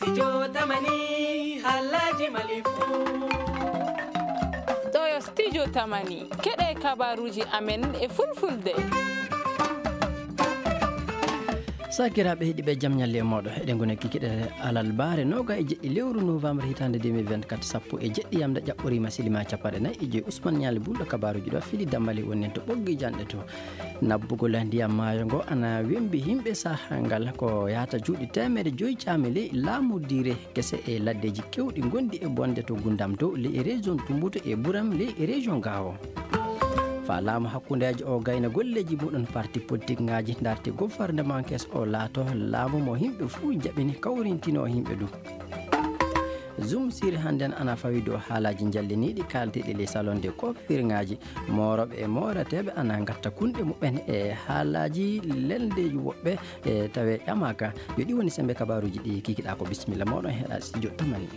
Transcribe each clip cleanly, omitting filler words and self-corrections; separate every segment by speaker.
Speaker 1: Studio Tamani Halaji Malifu
Speaker 2: Toyo Studio Tamani keɗe kabaruji amen e fulfulde.
Speaker 3: sakiraɓe heeɗiɓe jaam ñalle e moɗo eɗen gona kikiɗe alal baare noga e jeɗɗi lewru novembre hitande 2024 sappo e jeɗɗi yamde ƴaɓɓorima silima capanɗe nayyi e joyi Ousmane Ñaali Bulɗo kabaruji ɗo Fili Dammali wonnen to ɓoggi janɗe to nabbugol ndiyam maayo ngo ana wembi yimɓe sahangal ko yahata juuɗe 100 caami ley laamu diire gese e laddeji kewɗi gondi e bonde to Gundam dow ley région Tumbuto e Ɓuuram ley région Gawo fa laamu hakkundeji o gayna golleji muɗum parti politique ngaji darti gouvernement kes o laato laamu mo yimɓe fuu jaɓini kawrintino yimɓe ɗum zoom siri hannden ana fawi dow haalaji jalliniɗi kalteɗi ley salon de coiffure ngaji moroɓe e morateɓe ana gatta kunɗe muɓen e haalaji leldeji woɓɓe e tawe ƴamaka yo ɗi woni sembe kabaruji ɗi kikiɗa ko bisimilla moɗon heeɗa studio Tamani.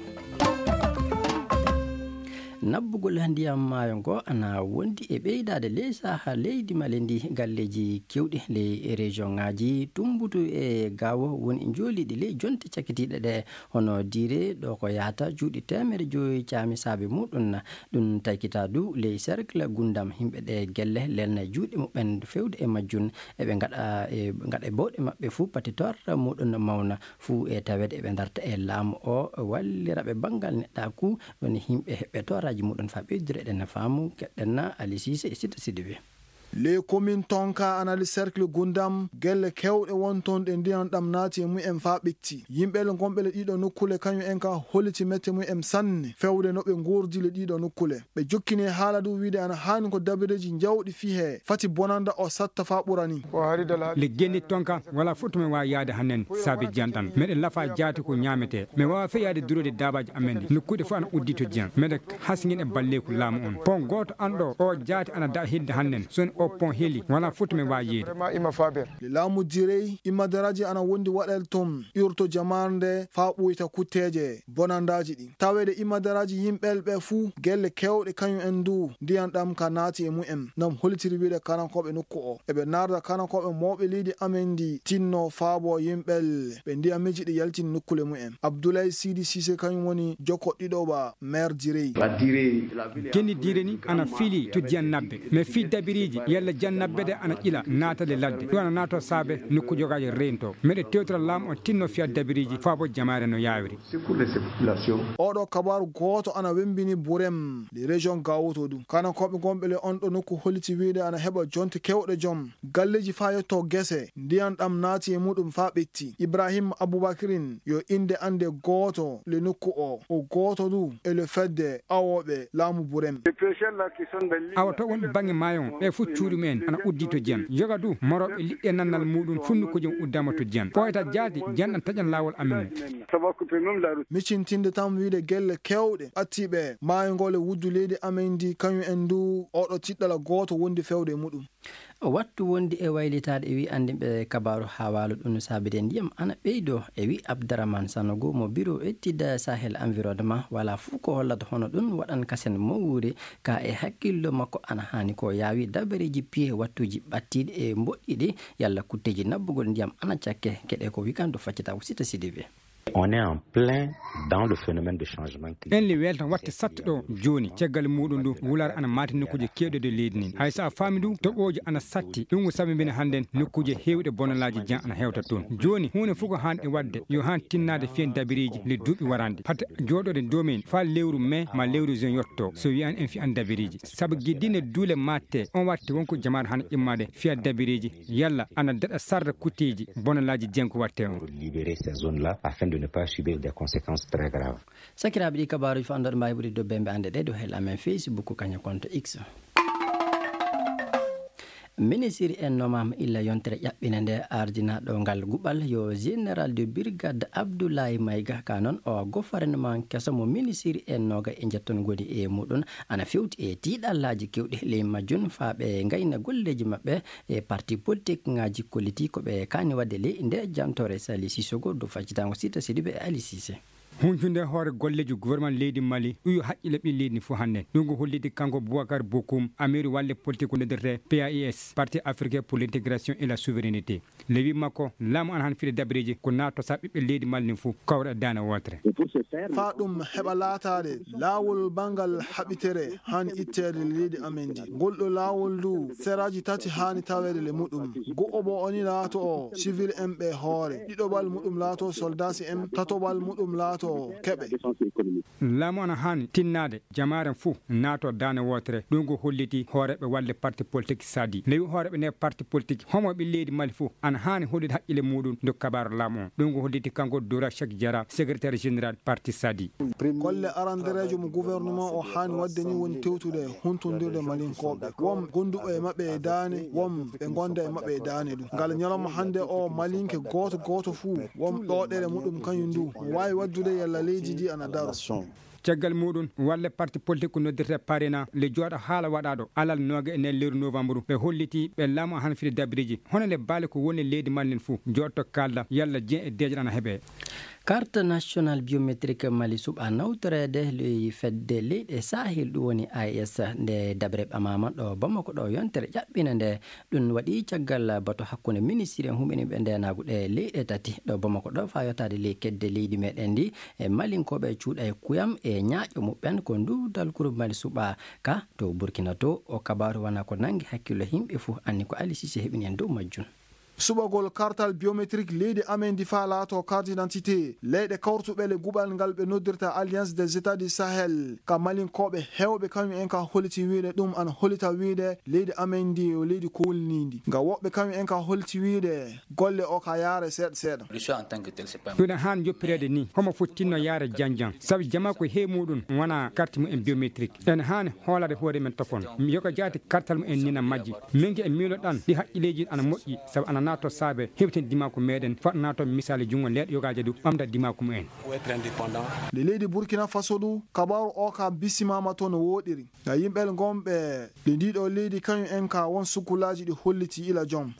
Speaker 3: nabbugol ndiyam maayo ngo ana wondi e ɓeydade ley saha leydi male ndi galleji kewɗi ley région ngaji Tumbutu e Gawo woni jooliɗi ley jonte cakkitiɗe ɗe hono diire ɗo ko yahata juuɗe 100 caami saabe muɗum ɗum taykita du ley cercle Gundam yimɓe ɗe gelle lelna juuɗe muɓen fewde e majjun eɓe gaɗa e bawɗe maɓɓe fuu patitor muɗum mawna fuu e tawede eɓe darta e laamu o walliraɓe banggal neɗɗaku woni yimɓe heɓɓe toraji muɗum fa ɓeydire ɗen faamu keɗɗenna Ali Cissé e Sita Sidibé.
Speaker 4: les communes tonka anali cercle Gundam gelle kewɗe wonton ɗe ndiyan ɗam naati e mu'en fa ɓetti yimɓele gonɓe le ɗiɗo nokkule kañum en ka holliti mette mu'en sanne fewde no ɓe gurdi le ɗiɗo nokkule ɓe jokkini haala du wiide ana hani ko dabireji jawɗi fihe fati bonanda o satta fa ɓurani
Speaker 5: le genni tonka wala foto men wawi yaade hannen saabi janɗan meɗen lafa jaati ko ñamete mais wawa fe yaade durode dabaji amen nokkude fof ana uddi to diyan meɗen hasguin e balleku laamu on pon goto anɗo o jaati ana da hidde hannen son o pon heli wala foto men wawi yeede
Speaker 4: le laamu direy imadaraji ana wondi waɗel tom urto jamarde fa ɓuyta kutteje bonandaji ɗi tawede imadaraji yimɓelɓe fuu gelle kewɗe kañum en du ndiyan ɗam ka naati e mu'en nam holitiri wiide kanankoɓe nokku o eɓe narda kanankoɓe mawɓe leydi amen ndi tinno faabo yimɓel ɓe ndiyamiji ɗi yaltini nokkule mu'en Abdoulaye Sidi Cissé kañum woni jokko ɗiɗoɓa maire direy
Speaker 5: genni dire ni ana fiili to diyan nabbe mais fi dabiriji yalla jannabbe de ana ƴila naatade ladde ɗo ana naato saabe nokku jogaji rento meɗe tewtora laamu o tinno fiya dabiriji faabo jamare no yawiri
Speaker 4: oɗo kabaru goto ana wembini Ɓuurem le région Gawo to ɗum kanankoɓe gonɓe le on ɗo nokku holliti wiide ana heɓa jonte kewɗe joom galleji fa yetto gese ndiyan ɗam naati e muɗum fa ɓetti Ibrahima Aboubacrine yo inde ande goto le nokku o goto du e le fedde awoɓe laamu Ɓuurem
Speaker 5: awa to wonɓe banggue mayon ɓe fu cuuɗi men ana uddi to diyan yoga du moroɓe liɗɗe nannal muɗum funnuko jom uddama to diyan ɓoyta jaadi janɗan taƴan lawol amen
Speaker 4: micintinde tan wiide gelle kewɗe ɓattiɓe maayo ngole wuddu leydi amen ndi kañum en du oɗo tiɗɗala goto wondi fewde muɗum
Speaker 3: wattu wondi e waylitade e wi andinɓe kabaru ha waalo ɗum saabide ndiyam ana ɓeydo e wi Abdourahmane Sanogo mo bureau étude Sahel environnement wala fuu ko hollata hono ɗum waɗan kasen mawwude ka e hakkillo makko ana hani ko yaawi dabareji piye wattuji ɓattiɗi e mboɗɗiɗi yalla kutteji nabbugol ndiyam ana cakke keɗe ko wikando faccita ko Sita Sidibé.
Speaker 6: On est en plein dans le phénomène de changement climatique.
Speaker 5: En li weltan watte satto ɗo joni caggal muɗum du wular ana mati nokkuje kewɗe de leydi nin hay sa faami du toɓoji ana satti ɗum ko sabi mbine hannden nokkuje hewɗe bonalaji jan ana hewta toon joni hunde fof ko hanɗe wadde yo han tinnade fiyen dabiriji le duuɓi warande hatte joɗode domin fa lewru mai ma lewru juin yotto so wiyan en fiyan dabiriji saabu guiddine duule matte on watte wonko jamare hana immade fiya dabiriji yalla ana daɗa sarda kutteji bonalaji jen ko watte on
Speaker 6: libérer ces zones là afin de ne pas subir des conséquences très graves.
Speaker 3: sakiraɓe ɗi kabaruji fo andoɗo mbawi ɓuuri dobbe ɓe ande ɗe do hel amen Facebook kaña compte X ministre en nomama illa yontere ƴaɓɓina nde ardinaɗo ngal guɓal yo général de brigade Abdoulaye Maïga ka noon o gouvernement keso mo ministre en noga e jetton goni e muɗum ana fewti e tiiɗallaji kewɗi ley majjun faaɓe gayna golleji mabɓe e parti politique ngaji kolliti koɓe kani wadde ley nde jantore Sali Sissogo do faccitango Sita Sidibé e Ali Cissé.
Speaker 5: hunjunde hoore golleji gouvernement leydi Mali uyu haqqile ɓi leydi fu hande ɗum holliti kanko Boubacar Bokoum amiri walle politique noddirte PAIS Parti africain pour l'intégration et la souveraineté lewi makko laamu an han fide dabreji ko nato sa ɓiɓɓe leydi Mali fu kawra dana wotere
Speaker 4: fa ɗum heɓa laatade laawol bangal haɓitere hani ittede leydi amen di golɗo laawol ndu seraji tati hani tawede le muɗum go'o bo oni laato o civil en ɓe hoore ɗiɗoɓal muɗum laato soldasi en tatoɓal muɗum laato keɓe
Speaker 5: laamu an hani tinnade jamaren fuu nato dana wotere ɗum go holliti hooreɓe walle parti politique sadi lewi hooreɓe ne parti politique homoɓe leydi Mali fuu ana hani hollide haqqille muɗum ndo kabaru laamu on ɗum go holliti kanko Dora Cheikh Diarra secrétaire général parti sadi
Speaker 4: golle aranderejo mo gouvernement o hani wadde ni woni tewtude huntodirde malinkoɓe wom gonduɓe e mabɓe e dane wom ɓe gonda e mabɓe e dane ɗum ngal ñalawma hande o malinke goto fuu wom ɗoɗere muɗum kañum ndu wawi waddude yalla leydi ndi ana daro
Speaker 5: caggal muɗum walla parti politique ko noddirte parena le jooɗo haala waɗaɗo alal noga enen lewru novembre ɓe holliti ɓe laamu han fide dabiriji hono le baali ko woni leydi Mali fuu jotto kalda yalla Dieng e Deje ana heeɓe
Speaker 3: carte nationale biométrique Mali suɓa nawtorede le fedde leyɗe sahel ɗum woni AES nde dabre ɓamama ɗo Bamako ɗo yontere ƴaɓɓina nde ɗum waɗi caggal bato hakkunde ministre en humɓeniɓe ndenaguɗe leyɗe tati ɗo Bamako ɗo fa yottade ley kedde leydi meɗen ndi e malinkoɓe cuuɗa e kuyam e ñaaƴo muɓɓen ko ndudal groupe Mali suɓa ka to Burkina to o kabaru wona ko nangi hakkillo himɓe fuu anni ko Ali Cissé heɓini en dow majjum
Speaker 4: suɓagol kartal biométrique leydi amen di fa laato carte d'identité leyɗe kawrtuɓele guɓal ngal ɓe noddirta alliance des états du sahel ka malinkoɓe hewɓe kañum en ka holliti wiide ɗum ana hollita wiide leydi amen ndi o leydi kolnidi nga woɓɓe kañum en ka holliti wiide golle o ka yaare seeɗa seeɗa
Speaker 5: ɗuɗen han joppirede ni homo fottinno yaare janjan saabu jama ko he muɗum wona carte mumen biométrique en hani hoolade hoore men tofon mi yoga jaati kartal mu en nina majji mingi e miiloɗan ɗi haqqileji ana moƴƴi saabu ana nato saabe hebten dimako meɗen fat nato misali jungo leɗɗo yogaje du ɓamda dimako mumen
Speaker 4: le leydi Burkina Faso ɗu kabaru o ka bisimama to no woɗiri ga yimɓel gomɓe le ndiɗo leydi kañum en ka won sukulaji ɗi holliti ila joom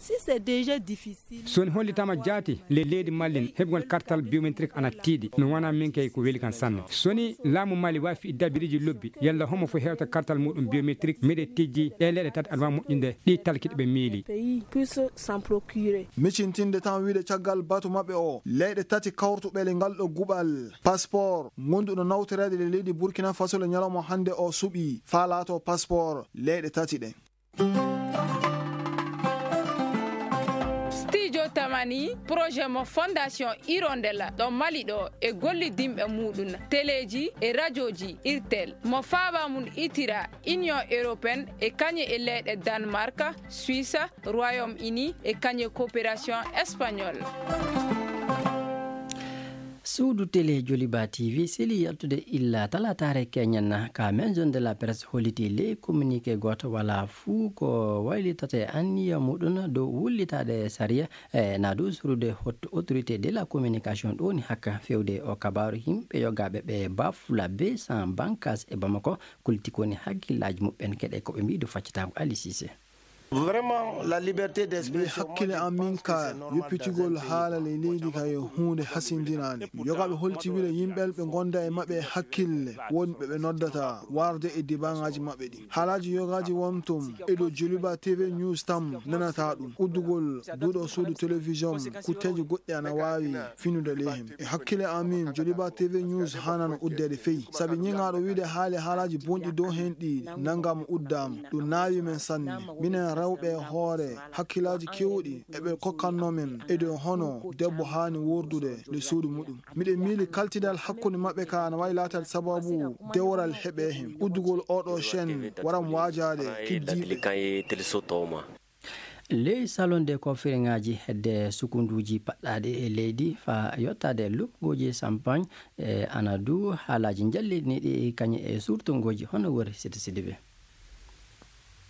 Speaker 5: soni hollitama jaati le leydi Mali heɓgol kartal biométrique ana tiiɗi no wona min kay ko weeli kan sanne soni laamu Mali wafi iddabiriji lobbi yalla homo fo hewta kartal muɗum biométrique miɗe tijji e leɗɗe tati aɗa wawi moƴƴinde ɗi talkiɗe ɓe miili
Speaker 4: micintinde tan wiide caggal batu maɓɓe o leyɗe tati kawrtuɓele ngal ɗo guɓal passeport gonduɗo nawtorede le leydi Burkina Faso le ñalawma hande o suɓi fa laato passeport leyɗe tati ɗen
Speaker 2: tamani projet mo fondation Hirondella ɗo Mali ɗo e gollidimɓe muɗum téléji e radioji irtel mo faaba mum itira union européenne e kañe e leyɗe Danemark Suisse Royaume-Uni e kañe coopération espagnole
Speaker 3: suudu télé Joliba TV seli yaltude illa talatare keñanna ka maison de la presse holliti le communiqué goto wala fuu ko waylitate anniya muɗum dow wullitade saria na dow surude haute autorité de la communication ɗoni hakka fewde o kabaru himɓe yogaɓe ɓe bafula be sans bancas e Bamako kultikoni hakkillaji muɓɓen keɗe koɓe mbiɗo faccitako Ali Cissé
Speaker 7: Vraiment, la liberté d'expression.
Speaker 4: hakkile amin ka yoppitigol haala le leydi ka yo hunde hasindinade yogaɓe holti wiide yimɓel ɓe gonda e mabɓe hakkille wonɓe ɓe noddata warde e dibangaji mabɓe ɗi haalaji yogaji wontum eɗo Joliba TV news tam nanata ɗum uddugol duɗo suudu télévision kutteji goɗɗi ana wawi finude leyhem e hakkile amin Joliba TV news hanano uddede feyi saabi ñigaɗo wiide haalaji bonɗi dow hen ɗi nangama uddama ɗum naawi men sanne minen rewɓe hoore hakkillaji kewɗi eɓe kokkannomen e dow hono debbo hani wordude le suudu muɗum miɗe miili kaltidal hakkude mabɓe ka ana wawi latade sababu dewral heeɓe hen uddugol oɗo chaîne waram wajade kiddiɓe
Speaker 3: ley salon de conféreŋaji hedde sukunduji paɗɗaɗe e leydi fa yottade lupgoji champagne ana du haalaji jalliniɗi kañe e surtongoji hono wori sidi ɓe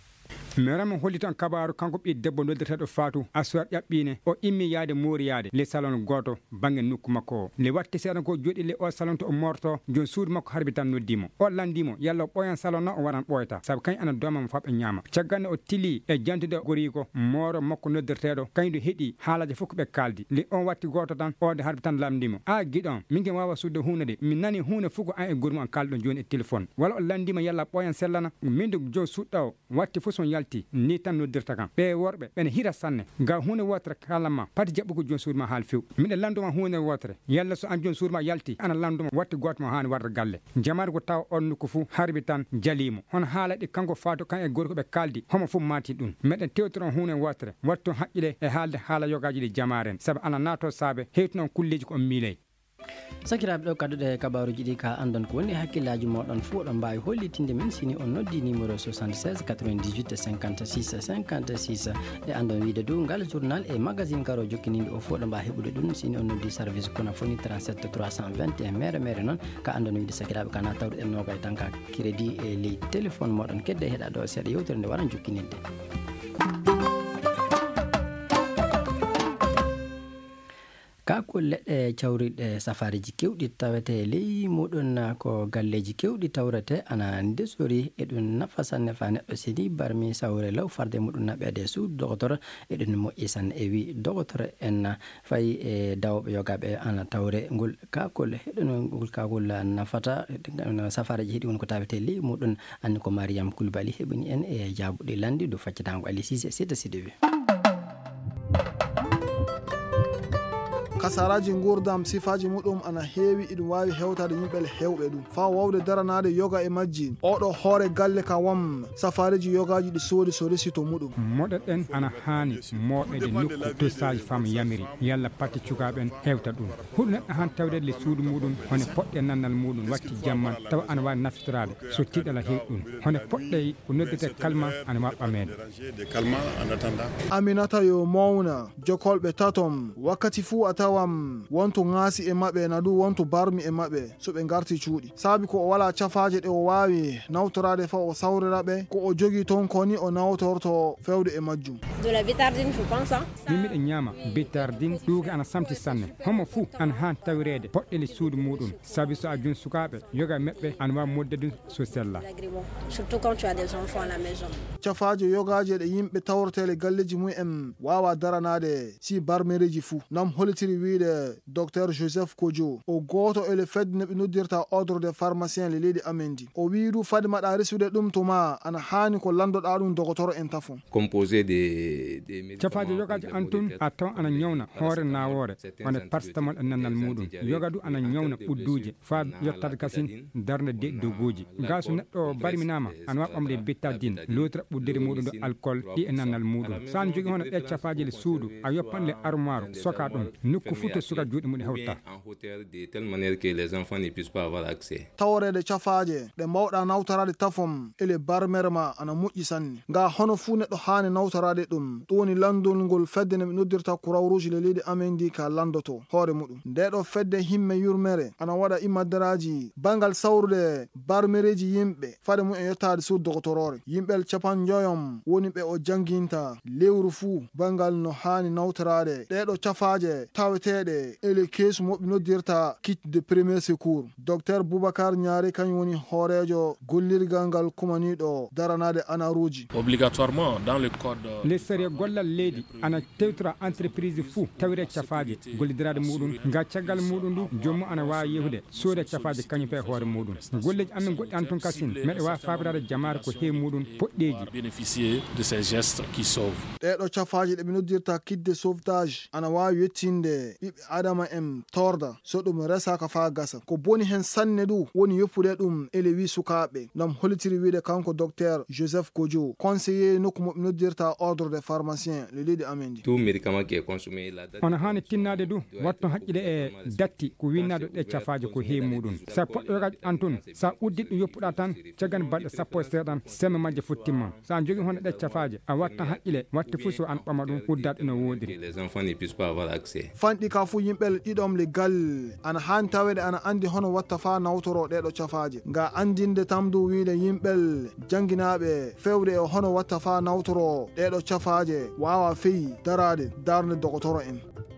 Speaker 5: merama hollito an kabaru kanko ɓi debbo noddirteɗo fatou asuwar ƴaɓɓine o immi yaade moori le salon goto bange nokku makko le watti seeɗa ko joɗi le o salon to o morto jon suudu makko harbi tan noddimo o landimo yalla o ɓoyan salon no o waɗan ɓoyta saabu kañ ana domama faɓe ñaama cagganne o tili e jantude goriko mooro makko noddirteɗo kañum heeɗi haalaji fof ko ɓe kaldi le on watti goto tan ode harbi tan lamdimo a guiɗon min ken wawa sudde hunde de min nani hunde fof ko an e gormu an kalɗon joni e téléphone walla o landima yalla ɓoyan sellana min de jo suɗɗa o watti fof son yalti ni tan noddirta kam ɓe worɓe ɓene hira sanne ga hunde wotere kalamma pati jaɓɓugo joni suudu ma haal few miɗe landuma hunde wotere yalla so an joni suudu ma yalti ana landuma watti goto ma hani warda galle jamare ko taw on nokku fou harbi tan jalimo hono haala ɗi kanko fatou kan e gorko ɓe kaldi homo fof mati ɗum meɗen tewtoron hunde wotere wattu haqqile e haalde haala yogaji ɗi jamaren saabu ana nato saabe hewtunon kulleji ko on miilay
Speaker 3: sakiraɓe ɗo kadduɗe kabaruji ɗi ka andon ko woni hakkillaji moɗon fuu oɗon mbawi hollitinde men sini on noddi numéro 76 98 56 56 e andon wiide dow ngal journal e magazine garo jokkininde o fuu oɗon mbawi heɓude ɗum sini on noddi service kono foni 37 321 mere mere noon ka andon wiide sakiraɓe kana tawɗen nogay tan ka crédit e ley téléphone moɗon kedde heeɗa ɗo seeɗa yewtere nde waɗan jokkininde kako leɗɗe cawriɗe safariji kewɗi tawete ley muɗum ko galleji kewɗi tawrete ana ndesori e ɗum nafa sanne fa neɗɗo sini barmi sawre law farde muɗum naɓede suudu docteur e ɗum moƴƴi sanne e wi docteur en fayi e dawɓe yogaɓe ana tawre ngol kakol heɗon ngol kakol nafata safariji heeɗi won ko tawete ley muɗum anni ko mariame koulibaly heɓini en e jabuɗe landi do faccatango ali sise sida sidewi
Speaker 4: kasaraji gurdam sifaji muɗum ana heewi iɗum wawi hewtade yimɓe hewɓe ɗum fa wawde daranade yoga e majji oɗo hoore galle ka wam safariji yogaji ɗi soodi so resito muɗum
Speaker 5: moɗoɗen ana hani moɗede nokku tosaji fam yamiri yalla patti cukaɓen hewta ɗum huɗo neɗɗo han tawdede le suudu muɗum hone poɗɗe nannal muɗum watti jamman tawa ana wawi naftorade so tiɗala heew ɗum hone poɗɗe ko noddete kalma ana wawi ɓamede
Speaker 4: aminata yo mawna jokolɓe tatom wakkati fuu a tawam wonto ŋaasi e maɓɓe nadu wonto barmi e maɓɓe so ɓe garti cuuɗi saabi ko o wala cafaje ɗe o wawi nawtorade fa o sawriraɓe ko o jogui toon koni o nawtorto fewde e majjum
Speaker 5: min miɗe ñaama bitardine ɗuuge ana samti sanne homo fuu ana han tawirede poɗɗele suudu muɗum saabi so a joni sukaɓe yoga meɓɓe ana wawi moddedu so sella
Speaker 4: cafaje yogaji ɗe yimɓe tawrotele galleji mumen wawa daranade si barmereji fuu nam holitiri wiide docteur joseph kodjo o goto ele fedde neɓe noddirta ordre de pharmacien le leydi amendi o wi du fade maɗa resude ɗum to ma ana hani ko landoɗa ɗum docteur en tafon
Speaker 8: composé des
Speaker 5: cafaji yogaji antun a taw ana ñawna hoore nawore wonde paracetamol e nannal muɗum yoga du ana ñawna ɓudduje fa yettade kasin darde dogoji ga so neɗɗo bariminama ana wawi ɓamde betadine lotra ɓuddere muɗum ɗo alcool ɗi e nannal muɗum sa ne jogui hono ɗe cafaji le suudu a yoppan le armoire soka ɗum nokku fuu to suka juuɗe muɗum hewta
Speaker 8: de telle manière que les enfants ne puissent pas avoir accès
Speaker 4: tawrede cafaje ɗe mbawɗa nawtorade tafom ele barmere ma ana moƴƴi sanne nga hono fuu neɗɗo hani nawtorade ɗum ɗum woni landol ngol fedde ne ɓe noddirta croix rouge le leydi amendi ka landoto hoore muɗum ndeɗo fedde himme yurmere ana waɗa immaddaraji bangal sawrude barmereji yimɓe fade mumen yettade suud doctorore yimɓel capan joyom woni ɓe o janginta lewru fuu bangal no hani nawtorade ɗeɗo cafaje taweteɗe ele keesu moɓe noddirta kit de premier secours docteur boubacar ñaari kañum woni hoorejo gollirgal ngal kumaniɗo daranade anaruji
Speaker 9: obligatoirement dans le code
Speaker 5: les série gollal leydi ana tewtora entreprise fuu tawire cafaje gollidirade muɗum nga caggal muɗum ndu jommu ana wawi yehude soode cafaje kañum pe hoore muɗum golleji amen goɗɗi an tun kasin meɗe wawi fabirade jamare ko heewi muɗum poɗɗeji
Speaker 9: bénéficier de ces gestes qui sauvent
Speaker 4: ɗeɗo cafaje ɗe ɓe noddirta kit de sauvetage ana wawi yettinde ɓiɓɓe adama en torda so ɗum resaka fa gasa ko boni hen sanne du woni yoppude ɗum ele wi sukaɓe nam holitiri wiide kanko docteur joseph kodjo conseiller nokku moɓe noddirta ordre de pharmacien le leydi amendi
Speaker 8: tout médicament qui est consommé la date
Speaker 5: ona hani tinnade du watto haqqile e datti ko winnade ɗe cafaji ko heewi muɗum sa poɗɗogaji antun sa uddit ɗum yoppuɗa tan caggan balɗe sappo e seeɗan semme majje futtimma sa jogi hono ɗe cafaje a watta haqqile watte fu so an ɓama ɗum uddat no wodiri
Speaker 8: Les enfants ne puissent pas avoir accès.
Speaker 4: fanɗi ka fu yimɓel ɗiɗom leggal ana han tawede ana andi hono watta fa nawtoro ɗeɗo cafaje nga andinde tamdu wiide yimɓel janginaɓe fewde e hono watta fa nawtoro ɗeɗo cafaje wawa feyi darade darde dogotoro en